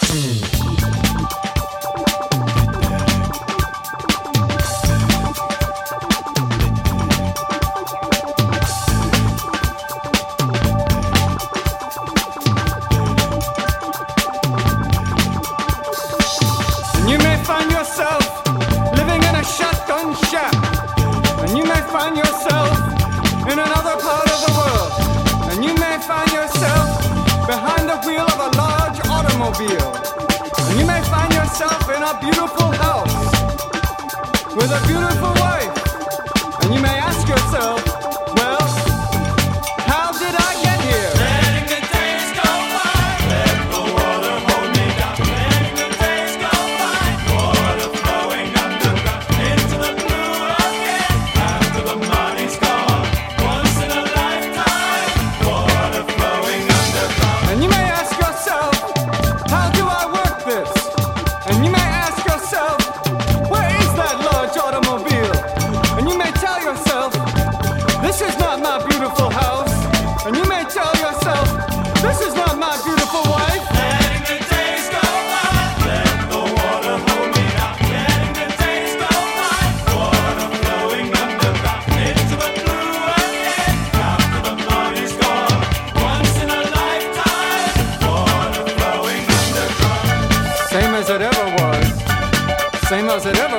You may find yourself living in a shotgun shack, and you may find yourself in another part of the world, and you may find yourself behind the wheel of a large automobile, and you may find yourself in a beautiful house with a beautiful wife, and you may ask yourself, well, how did I get here? Letting the days go by, let the water hold me down. Letting the days go by, water flowing underground into the blue again. After the money's gone, once in a lifetime, water flowing underground. And you may ask yourself, how do I work this? And you may ask yourself, where is that large automobile? And you may tell yourself, this is not my beautiful house. And you may tell yourself, this is not my beautiful wife. Letting the days go by, let the water hold me down. Letting the days go by, water flowing underground into the blue again. After the money's gone, once in a lifetime, water flowing underground. Same as it ever was. Same as it ever